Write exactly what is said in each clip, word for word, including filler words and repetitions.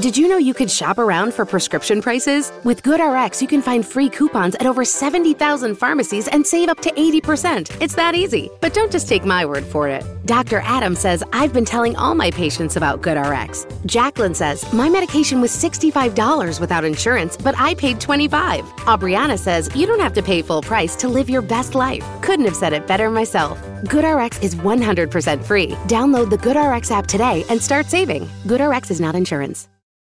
Did you know you could shop around for prescription prices? With GoodRx, you can find free coupons at over seventy thousand pharmacies and save up to eighty percent. It's that easy. But don't just take my word for it. Doctor Adam says, I've been telling all my patients about GoodRx. Jacqueline says, my medication was sixty-five dollars without insurance, but I paid twenty-five dollars. Aubriana says, you don't have to pay full price to live your best life. Couldn't have said it better myself. GoodRx is one hundred percent free. Download the GoodRx app today and start saving. GoodRx is not insurance.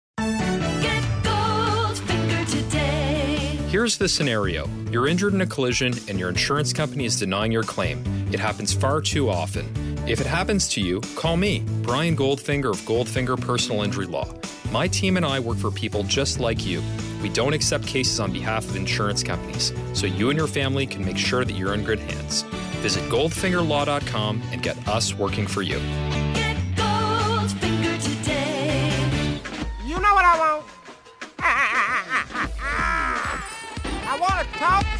Here's the scenario. You're injured in a collision and your insurance company is denying your claim. It happens far too often. If it happens to you, call me, Brian Goldfinger of Goldfinger Personal Injury Law. My team and I work for people just like you. We don't accept cases on behalf of insurance companies, so you and your family can make sure that you're in good hands. Visit goldfinger law dot com and get us working for you. Get Goldfinger today. You know what I want? I want to talk to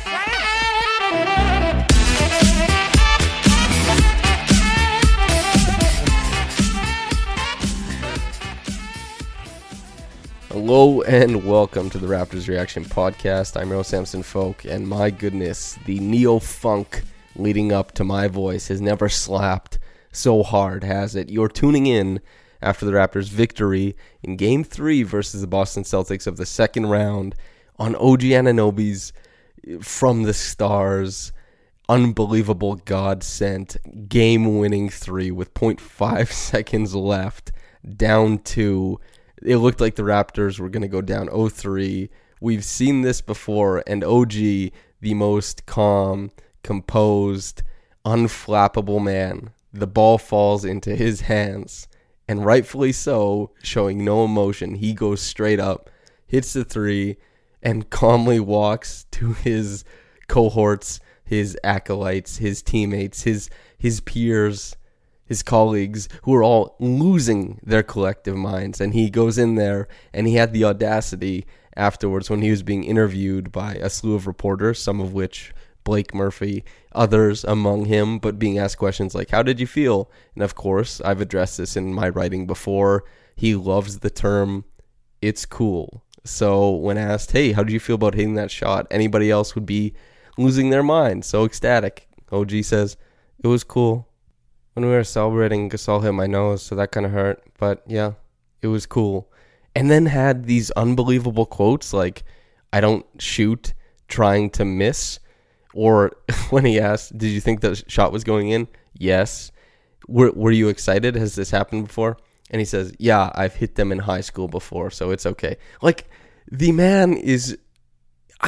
Sam. Hello and welcome to the Raptors Reaction Podcast. I'm Earl Samson Folk, and my goodness, the neo-funk leading up to my voice has never slapped so hard, has it? You're tuning in after the Raptors' victory in Game three versus the Boston Celtics of the second round on O G Anunoby's From the Stars, unbelievable God-sent, game-winning three with zero point five seconds left, down two. It looked like the Raptors were going to go down oh three. We've seen this before, and O G, the most calm, composed, unflappable man, the ball falls into his hands, and rightfully so, showing no emotion. He goes straight up, hits the three, and calmly walks to his cohorts, his acolytes, his teammates, his his peers, his colleagues, who are all losing their collective minds. And he goes in there, and he had the audacity afterwards when he was being interviewed by a slew of reporters, some of which Blake Murphy, others among him, but being asked questions like, how did you feel? And of course, I've addressed this in my writing before. He loves the term, it's cool. So when asked, hey, how did you feel about hitting that shot? Anybody else would be losing their mind, so ecstatic. O G says, it was cool. When we were celebrating, Gasol hit my nose, so that kind of hurt. But yeah, it was cool. And then had these unbelievable quotes like, I don't shoot trying to miss. Or when he asked, did you think the shot was going in? Yes. Were, were you excited? Has this happened before? And he says, yeah, I've hit them in high school before, so it's okay. Like, the man is, I,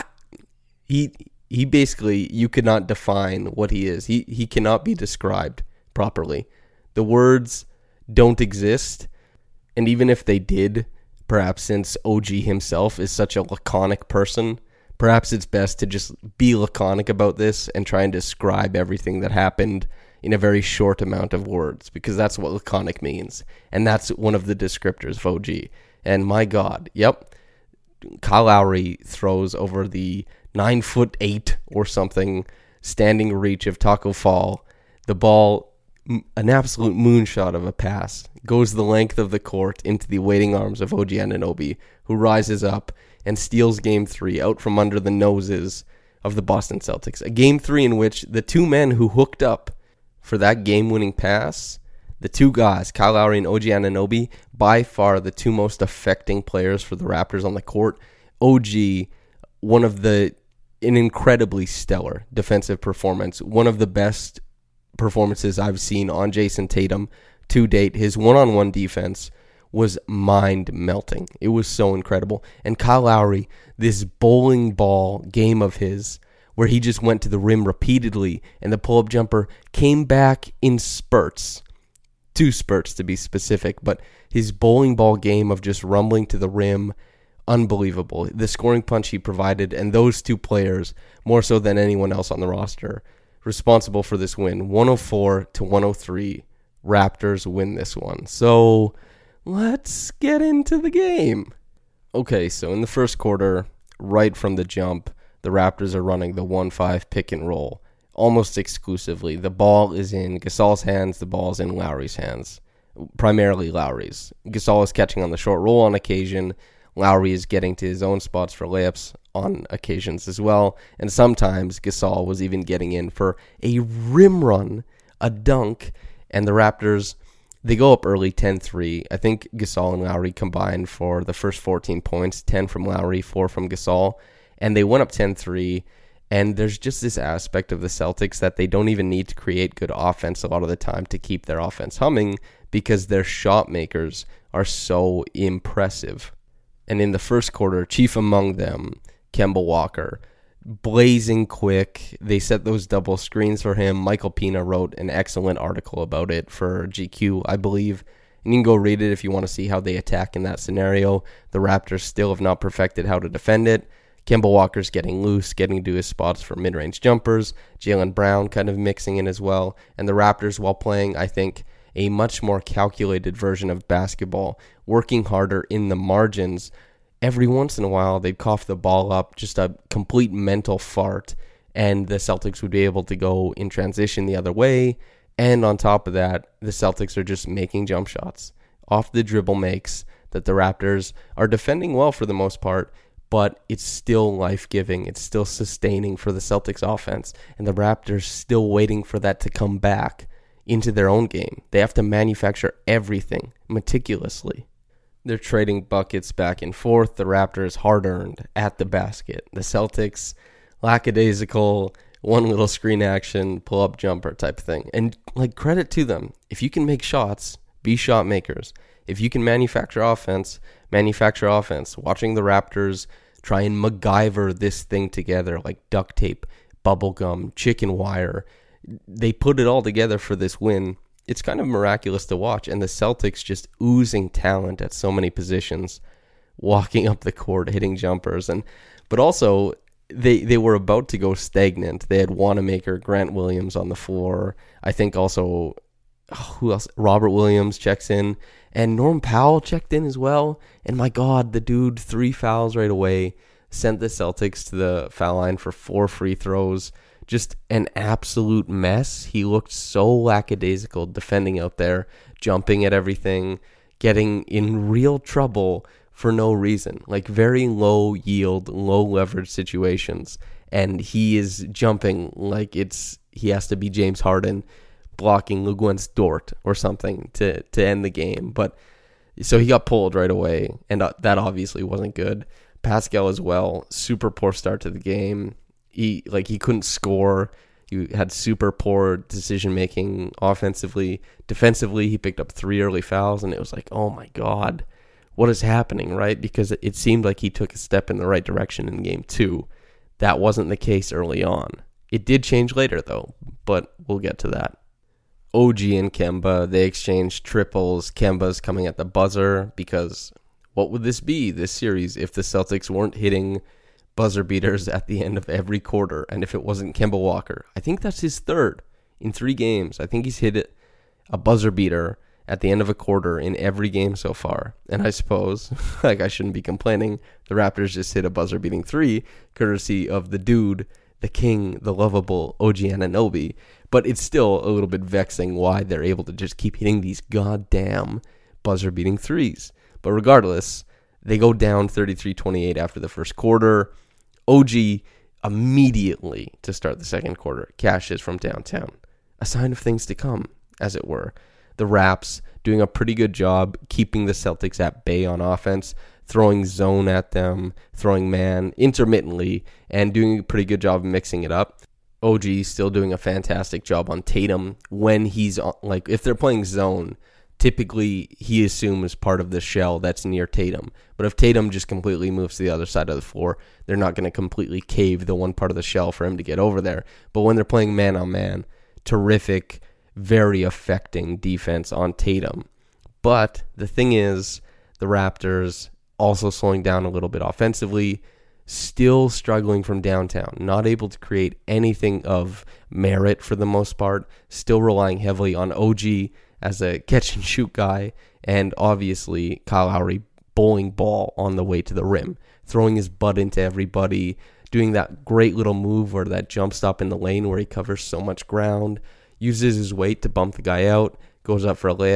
he he basically, you could not define what he is. He he cannot be described properly. The words don't exist, and even if they did, perhaps since O G himself is such a laconic person, perhaps it's best to just be laconic about this and try and describe everything that happened in a very short amount of words, because that's what laconic means. And that's one of the descriptors of O G. And my God, yep, Kyle Lowry throws over the nine foot eight or something standing reach of Taco Fall. The ball, an absolute moonshot of a pass, goes the length of the court into the waiting arms of O G Anunoby, who rises up and steals game three out from under the noses of the Boston Celtics. A game three in which the two men who hooked up for that game-winning pass, the two guys, Kyle Lowry and O G Anunoby, by far the two most affecting players for the Raptors on the court. O G, one of the, an incredibly stellar defensive performance, one of the best performances I've seen on Jason Tatum to date. His one-on-one defense was mind-melting. It was so incredible. And Kyle Lowry, this bowling ball game of his, where he just went to the rim repeatedly, and the pull-up jumper came back in spurts. Two spurts, to be specific, but his bowling ball game of just rumbling to the rim, unbelievable. The scoring punch he provided, and those two players, more so than anyone else on the roster, responsible for this win. one oh four to one oh three. Raptors win this one. So let's get into the game. Okay, so in the first quarter, right from the jump, the Raptors are running the one five pick and roll almost exclusively. The ball is in Gasol's hands. The ball is in Lowry's hands. primarily Lowry's. Gasol is catching on the short roll on occasion. Lowry is getting to his own spots for layups on occasions as well. And sometimes Gasol was even getting in for a rim run, a dunk, and the Raptors, they go up early ten three. I think Gasol and Lowry combined for the first fourteen points, ten from Lowry, four from Gasol, and they went up ten three. And there's just this aspect of the Celtics that they don't even need to create good offense a lot of the time to keep their offense humming because their shot makers are so impressive. And in the first quarter, chief among them, Kemba Walker, blazing quick. They set those double screens for him. Michael Pina wrote an excellent article about it for G Q, I believe. And you can go read it if you want to see how they attack in that scenario. The Raptors still have not perfected how to defend it. Kemba Walker's getting loose, getting to his spots for mid-range jumpers. Jaylen Brown kind of mixing in as well. And the Raptors, while playing, I think, a much more calculated version of basketball, working harder in the margins. Every once in a while, they'd cough the ball up, just a complete mental fart, and the Celtics would be able to go in transition the other way. And on top of that, the Celtics are just making jump shots, off the dribble makes that the Raptors are defending well for the most part, but it's still life-giving. It's still sustaining for the Celtics offense, and the Raptors still waiting for that to come back into their own game. They have to manufacture everything meticulously. They're trading buckets back and forth. The Raptors hard-earned at the basket. The Celtics lackadaisical, one little screen action, pull-up jumper type of thing. And like credit to them. If you can make shots, be shot makers. If you can manufacture offense, manufacture offense. Watching the Raptors try and MacGyver this thing together like duct tape, bubblegum, chicken wire. They put it all together for this win. It's kind of miraculous to watch, and the Celtics just oozing talent at so many positions, walking up the court, hitting jumpers, and but also they they were about to go stagnant. They had Wanamaker, Grant Williams on the floor. I think also who else? Robert Williams checks in, and Norm Powell checked in as well. And my God, the dude three fouls right away, sent the Celtics to the foul line for four free throws. Just an absolute mess. He looked so lackadaisical defending out there, jumping at everything, getting in real trouble for no reason. Like very low yield, low leverage situations. And he is jumping like it's he has to be James Harden blocking Luguentz Dort or something to, to end the game. But so he got pulled right away, and that obviously wasn't good. Pascal as well, super poor start to the game. He like he couldn't score. He had super poor decision making offensively. Defensively, he picked up three early fouls, and it was like, oh my God, what is happening, right? Because it seemed like he took a step in the right direction in game two. That wasn't the case early on. It did change later, though, but we'll get to that. O G and Kemba, they exchanged triples. Kemba's coming at the buzzer because what would this be, this series, if the Celtics weren't hitting buzzer beaters at the end of every quarter, and if it wasn't Kemba Walker? I think that's his third in three games. I think he's hit a buzzer beater at the end of a quarter in every game so far. And I suppose, like I shouldn't be complaining, the Raptors just hit a buzzer beating three, courtesy of the dude, the king, the lovable O G Anunoby. But it's still a little bit vexing why they're able to just keep hitting these goddamn buzzer beating threes. But regardless, they go down thirty-three twenty-eight after the first quarter. O G immediately to start the second quarter cashes from downtown. A sign of things to come, as it were. The Raps doing a pretty good job keeping the Celtics at bay on offense, throwing zone at them, throwing man intermittently, and doing a pretty good job of mixing it up. O G still doing a fantastic job on Tatum when he's on, like, if they're playing zone, typically he assumes part of the shell that's near Tatum. But if Tatum just completely moves to the other side of the floor, they're not going to completely cave the one part of the shell for him to get over there. But when they're playing man-on-man, terrific, very affecting defense on Tatum. But the thing is, the Raptors also slowing down a little bit offensively, still struggling from downtown, not able to create anything of merit for the most part, still relying heavily on O G as a catch-and-shoot guy, and obviously Kyle Lowry bowling ball on the way to the rim, throwing his butt into everybody, doing that great little move or that jump stop in the lane where he covers so much ground, uses his weight to bump the guy out, goes up for a layup,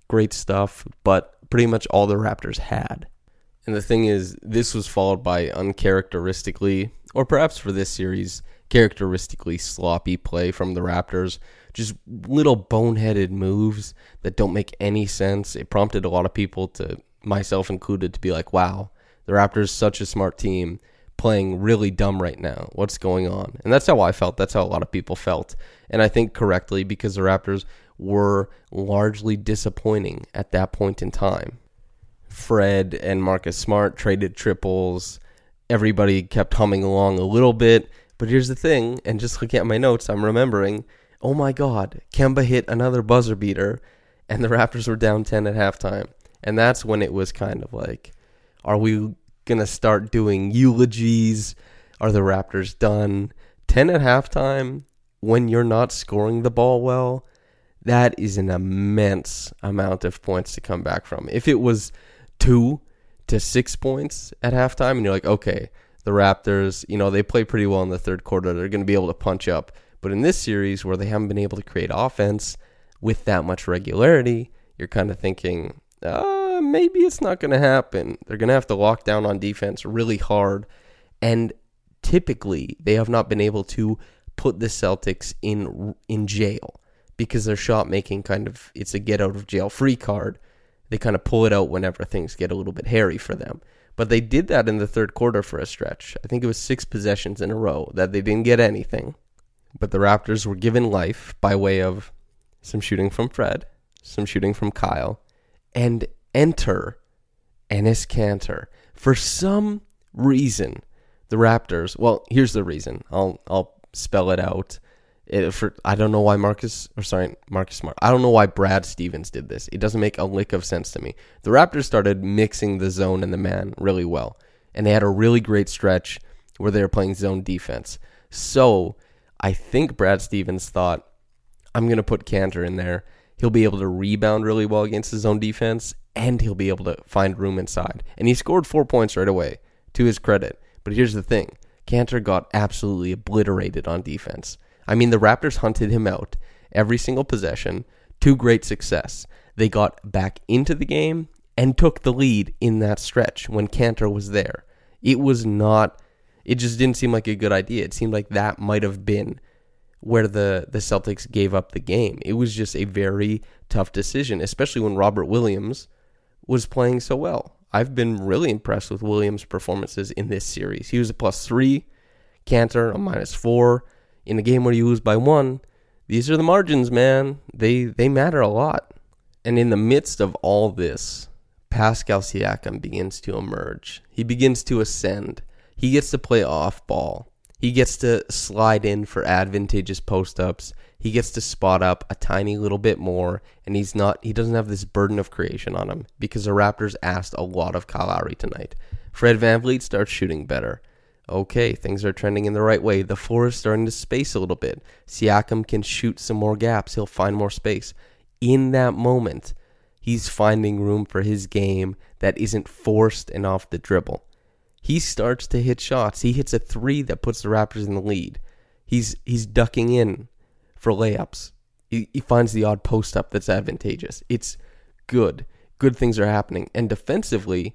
great stuff, but pretty much all the Raptors had. And the thing is, this was followed by uncharacteristically, or perhaps for this series, characteristically sloppy play from the Raptors. Just little boneheaded moves that don't make any sense. It prompted a lot of people, to myself included, to be like, wow, the Raptors, such a smart team, playing really dumb right now. What's going on? And that's how I felt. That's how a lot of people felt. And I think correctly, because the Raptors were largely disappointing at that point in time. Fred and Marcus Smart traded triples. Everybody kept humming along a little bit. But here's the thing, and just looking at my notes, I'm remembering, oh my God, Kemba hit another buzzer beater, and the Raptors were down ten at halftime. And that's when it was kind of like, are we going to start doing eulogies? Are the Raptors done? ten at halftime, when you're not scoring the ball well, that is an immense amount of points to come back from. If it was two to six points at halftime, and you're like, okay, the Raptors, you know, they play pretty well in the third quarter, they're going to be able to punch up. But in this series, where they haven't been able to create offense with that much regularity, you're kind of thinking, uh, maybe it's not going to happen. They're going to have to lock down on defense really hard. And typically, they have not been able to put the Celtics in in jail, because their shot making kind of, it's a get out of jail free card. They kind of pull it out whenever things get a little bit hairy for them. But they did that in the third quarter for a stretch. I think it was six possessions in a row that they didn't get anything. But the Raptors were given life by way of some shooting from Fred, some shooting from Kyle, and enter Enes Kanter. For some reason, the Raptors, well, here's the reason. I'll I'll spell it out. It, for I don't know why Marcus, or sorry, Marcus Smart. I don't know why Brad Stevens did this. It doesn't make a lick of sense to me. The Raptors started mixing the zone and the man really well, and they had a really great stretch where they were playing zone defense. So I think Brad Stevens thought, I'm going to put Kanter in there. He'll be able to rebound really well against his zone defense, and he'll be able to find room inside. And he scored four points right away, to his credit. But here's the thing. Kanter got absolutely obliterated on defense. I mean, the Raptors hunted him out every single possession to great success. They got back into the game and took the lead in that stretch when Kanter was there. It was not, it just didn't seem like a good idea. It seemed like that might have been where the, the Celtics gave up the game. It was just a very tough decision, especially when Robert Williams was playing so well. I've been really impressed with Williams' performances in this series. He was a plus three, Kanter a minus four. In a game where you lose by one, these are the margins, man. They they matter a lot. And in the midst of all this, Pascal Siakam begins to emerge. He begins to ascend. He gets to play off ball. He gets to slide in for advantageous post-ups. He gets to spot up a tiny little bit more, and he's not. He doesn't have this burden of creation on him, because the Raptors asked a lot of Kyle Lowry tonight. Fred VanVleet starts shooting better. Okay, things are trending in the right way. The floor is starting to space a little bit. Siakam can shoot some more gaps. He'll find more space. In that moment, he's finding room for his game that isn't forced and off the dribble. He starts to hit shots. He hits a three that puts the Raptors in the lead. He's he's ducking in for layups. He, he finds the odd post-up that's advantageous. It's good. Good things are happening. And defensively,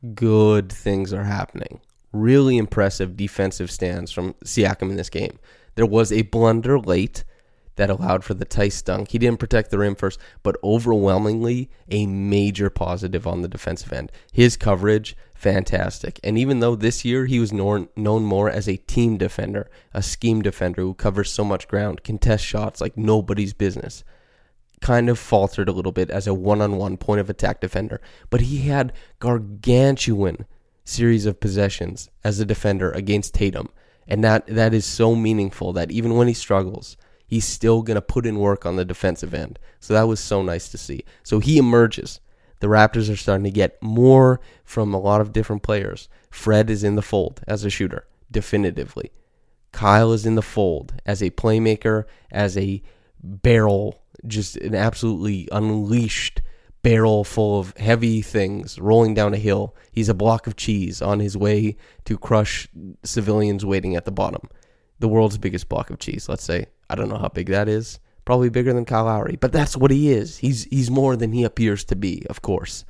good things are happening. Really impressive defensive stands from Siakam in this game. There was a blunder late that allowed for the Tice dunk. He didn't protect the rim first, but overwhelmingly a major positive on the defensive end. His coverage, fantastic. And even though this year he was known more as a team defender, a scheme defender who covers so much ground, contests shots like nobody's business, kind of faltered a little bit as a one-on-one point of attack defender. But he had gargantuan series of possessions as a defender against Tatum, and that that is so meaningful that even when he struggles, he's still going to put in work on the defensive end. So that was so nice to see. So he emerges. The Raptors are starting to get more from a lot of different players. Fred is in the fold as a shooter, definitively. Kyle is in the fold as a playmaker, as a barrel, just an absolutely unleashed barrel full of heavy things rolling down a hill. He's a block of cheese on his way to crush civilians waiting at the bottom. The world's biggest block of cheese, let's say. I don't know how big that is, probably bigger than Kyle Lowry. But that's what he is. He's he's more than he appears to be, of course.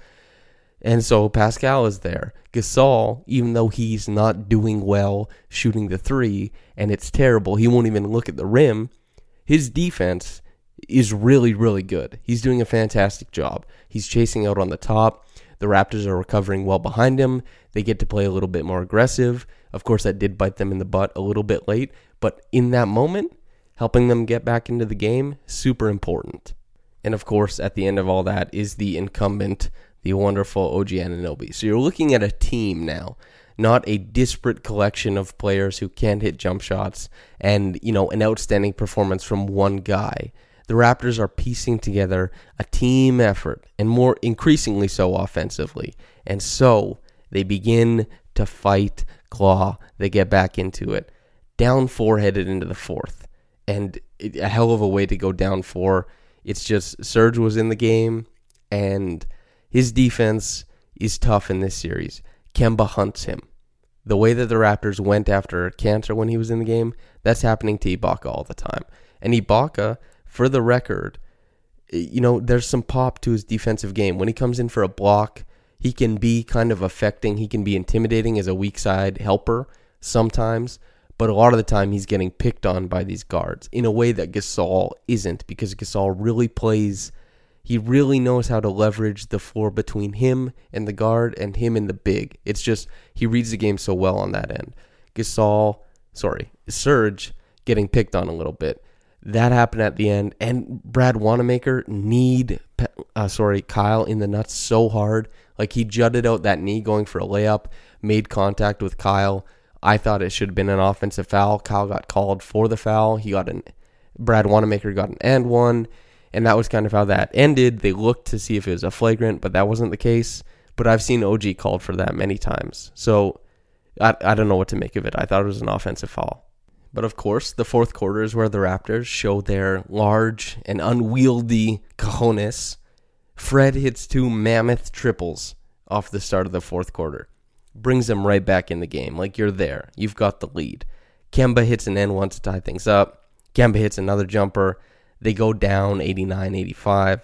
And so Pascal is there. Gasol, even though he's not doing well shooting the three, and it's terrible, he won't even look at the rim, his defense is really, really good. He's doing a fantastic job. He's chasing out on the top. The Raptors are recovering well behind him. They get to play a little bit more aggressive. Of course, that did bite them in the butt a little bit late, but in that moment, helping them get back into the game, super important. And of course, at the end of all that is the incumbent, the wonderful O G Anunoby. So you're looking at a team now, not a disparate collection of players who can't hit jump shots and, you know, an outstanding performance from one guy. The Raptors are piecing together a team effort, and more increasingly so offensively. And so they begin to fight, claw, they get back into it. Down four headed into the fourth. And it, a hell of a way to go down four. It's just Serge was in the game, and his defense is tough in this series. Kemba hunts him. The way that the Raptors went after Kanter when he was in the game, that's happening to Ibaka all the time. And Ibaka, for the record, you know, there's some pop to his defensive game. When he comes in for a block, he can be kind of affecting. He can be intimidating as a weak side helper sometimes. But a lot of the time, he's getting picked on by these guards in a way that Gasol isn't, because Gasol really plays, he really knows how to leverage the floor between him and the guard and him and the big. It's just, he reads the game so well on that end. Gasol, sorry, Serge getting picked on a little bit. That happened at the end, and Brad Wanamaker need, uh, sorry, Kyle in the nuts so hard. Like, he jutted out that knee going for a layup, made contact with Kyle. I thought it should have been an offensive foul. Kyle got called for the foul. He got an, Brad Wanamaker got an and one, and that was kind of how that ended. They looked to see if it was a flagrant, but that wasn't the case. But I've seen O G called for that many times, so I, I don't know what to make of it. I thought it was an offensive foul. But of course, the fourth quarter is where the Raptors show their large and unwieldy cojones. Fred hits two mammoth triples off the start of the fourth quarter. Brings them right back in the game. Like, you're there. You've got the lead. Kemba hits an and one to tie things up. Kemba hits another jumper. They go down eighty-nine eighty-five.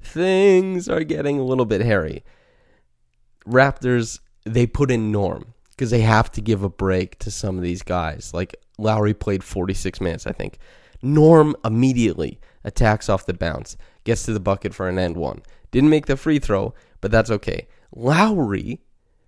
Things are getting a little bit hairy. Raptors, they put in Norm because they have to give a break to some of these guys. Like, Lowry played forty-six minutes, I think. Norm immediately attacks off the bounce, gets to the bucket for an and one. Didn't make the free throw, but that's okay. Lowry,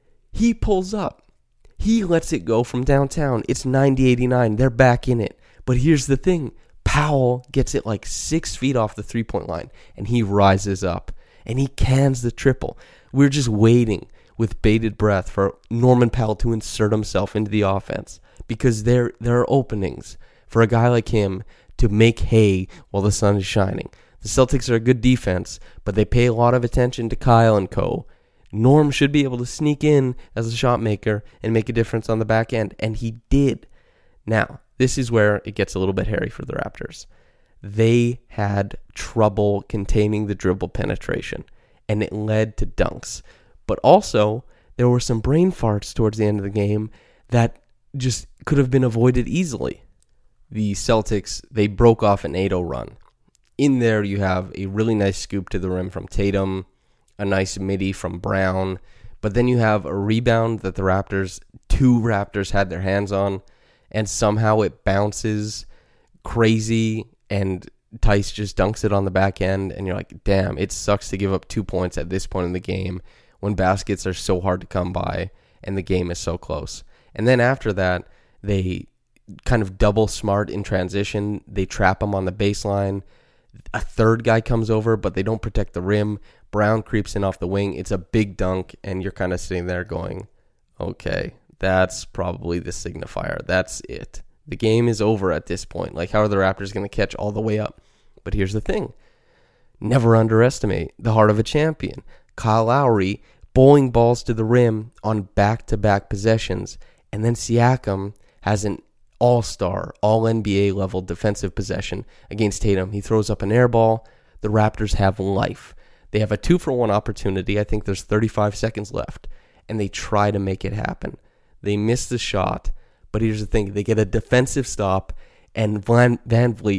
he pulls up. He lets it go from downtown. It's ninety eighty-nine. They're back in it. But here's the thing. Powell gets it like six feet off the three-point line, and he rises up, and he cans the triple. We're just waiting with bated breath for Norman Powell to insert himself into the offense, because there there are openings for a guy like him to make hay while the sun is shining. The Celtics are a good defense, but they pay a lot of attention to Kyle and co. Norm should be able to sneak in as a shot maker and make a difference on the back end, and he did. Now, this is where it gets a little bit hairy for the Raptors. They had trouble containing the dribble penetration, and it led to dunks. But also, there were some brain farts towards the end of the game that just could have been avoided easily. The Celtics, they broke off an eight oh run. In there, you have a really nice scoop to the rim from Tatum, a nice midi from Brown, but then you have a rebound that the Raptors, two Raptors had their hands on, and somehow it bounces crazy, and Tice just dunks it on the back end, and you're like, damn, it sucks to give up two points at this point in the game when baskets are so hard to come by and the game is so close. And then after that, they kind of double smart in transition. They trap him on the baseline. A third guy comes over, but they don't protect the rim. Brown creeps in off the wing. It's a big dunk, and you're kind of sitting there going, okay, that's probably the signifier. That's it. The game is over at this point. Like, how are the Raptors going to catch all the way up? But here's the thing. Never underestimate the heart of a champion. Kyle Lowry bowling balls to the rim on back-to-back possessions, and then Siakam has an all-star, all-N B A level defensive possession against Tatum. He throws up an air ball. The Raptors have life. They have a two-for-one opportunity. I think there's thirty-five seconds left, and they try to make it happen. They miss the shot, but here's the thing. They get a defensive stop, and Van, Van Vliet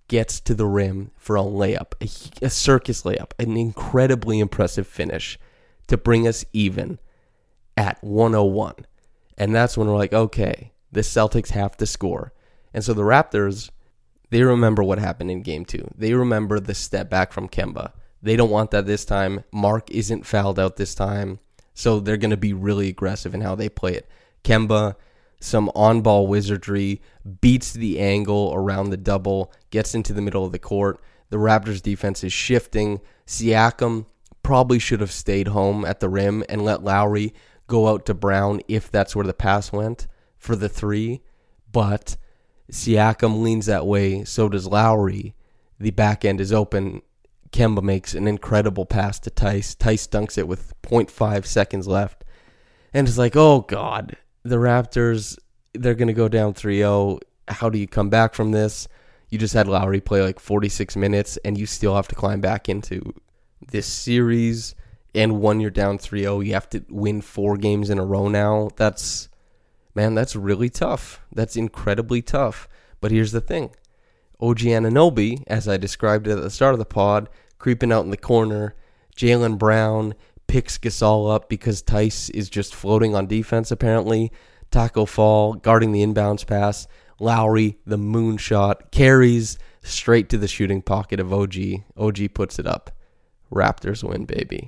gets to the rim for a layup, a, a circus layup, an incredibly impressive finish to bring us even at one oh one. And that's when we're like, okay, the Celtics have to score. And so the Raptors, they remember what happened in game two. They remember the step back from Kemba. They don't want that this time. Mark isn't fouled out this time. So they're going to be really aggressive in how they play it. Kemba, some on-ball wizardry, beats the angle around the double, gets into the middle of the court. The Raptors defense is shifting. Siakam probably should have stayed home at the rim and let Lowry go out to Brown if that's where the pass went for the three. But Siakam leans that way, so does Lowry. The back end is open. Kemba makes an incredible pass to Tice. Tice dunks it with zero point five seconds left. And it's like, oh, God, the Raptors, they're going to go down three oh. How do you come back from this? You just had Lowry play like forty-six minutes, and you still have to climb back into this series. And when you're down three oh, you have to win four games in a row now. That's, man, that's really tough. That's incredibly tough. But here's the thing. O G Anunoby, as I described it at the start of the pod, creeping out in the corner. Jaylen Brown picks Gasol up because Tice is just floating on defense, apparently. Taco Fall guarding the inbounds pass. Lowry, the moonshot, carries straight to the shooting pocket of O G. O G puts it up. Raptors win, baby.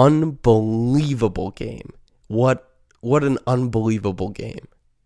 Unbelievable game. What, what an unbelievable game.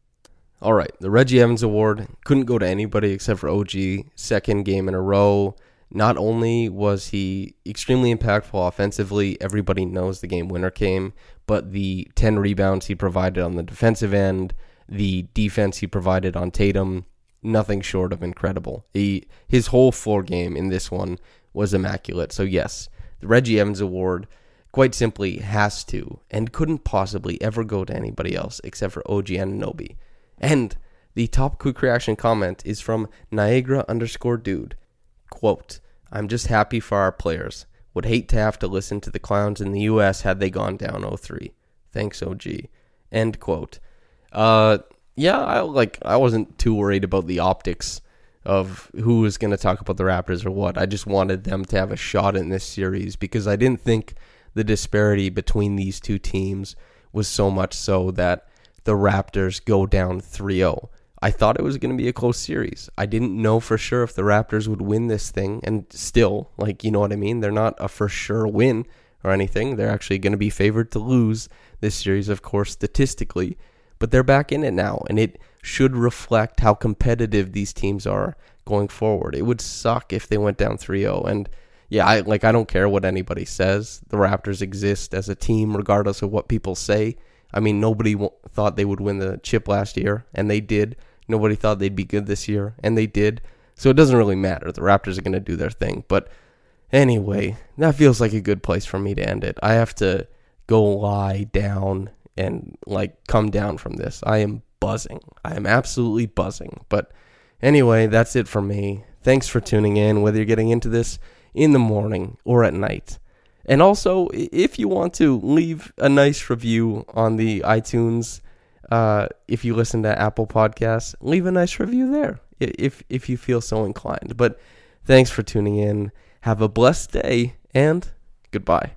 All right, the Reggie Evans Award couldn't go to anybody except for O G. Second game in a row. Not only was he extremely impactful offensively, everybody knows the game winner came, but the ten rebounds he provided on the defensive end, the defense he provided on Tatum, nothing short of incredible. He, his whole floor game in this one was immaculate. So yes, the Reggie Evans Award quite simply has to and couldn't possibly ever go to anybody else except for O G Anunoby. And the top quick reaction comment is from Niagara underscore dude. Quote, I'm just happy for our players. Would hate to have to listen to the clowns in the U S had they gone down oh three. Thanks, O G. End quote. Uh, yeah, I like. I wasn't too worried about the optics of who was going to talk about the Raptors or what. I just wanted them to have a shot in this series because I didn't think the disparity between these two teams was so much so that the Raptors go down three oh. I thought it was going to be a close series. I didn't know for sure if the Raptors would win this thing, and still, like, you know what I mean? They're not a for sure win or anything. They're actually going to be favored to lose this series, of course, statistically, but they're back in it now, and it should reflect how competitive these teams are going forward. It would suck if they went down three oh, and yeah, I like I don't care what anybody says. The Raptors exist as a team regardless of what people say. I mean, nobody w- thought they would win the chip last year, and they did. Nobody thought they'd be good this year, and they did. So it doesn't really matter. The Raptors are going to do their thing. But anyway, that feels like a good place for me to end it. I have to go lie down and, like, come down from this. I am buzzing. I am absolutely buzzing. But anyway, that's it for me. Thanks for tuning in, whether you're getting into this in the morning or at night. And also, if you want to, leave a nice review on the iTunes. Uh, if you listen to Apple Podcasts, leave a nice review there if if you feel so inclined. But thanks for tuning in. Have a blessed day, and goodbye.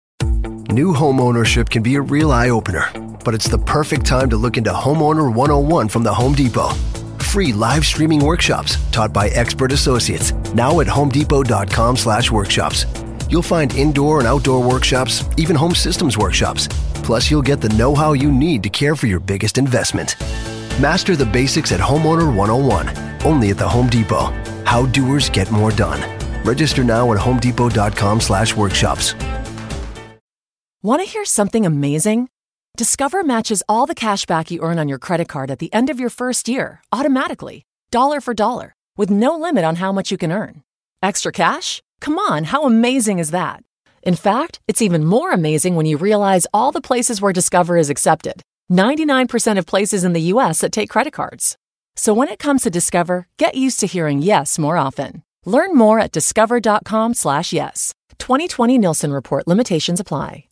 New home ownership can be a real eye-opener, but it's the perfect time to look into Homeowner one oh one from the Home Depot. Free live streaming workshops taught by expert associates, now at homedepot.com slash workshops. You'll find indoor and outdoor workshops, even home systems workshops. Plus, you'll get the know-how you need to care for your biggest investment. Master the basics at Homeowner one oh one, only at the Home Depot. How doers get more done. Register now at homedepot.com slash workshops. Want to hear something amazing? Discover matches all the cash back you earn on your credit card at the end of your first year, automatically, dollar for dollar, with no limit on how much you can earn. Extra cash? Come on, how amazing is that? In fact, it's even more amazing when you realize all the places where Discover is accepted. ninety-nine percent of places in the U S that take credit cards. So when it comes to Discover, get used to hearing yes more often. Learn more at discover.com slash yes. twenty twenty Nielsen Report limitations apply.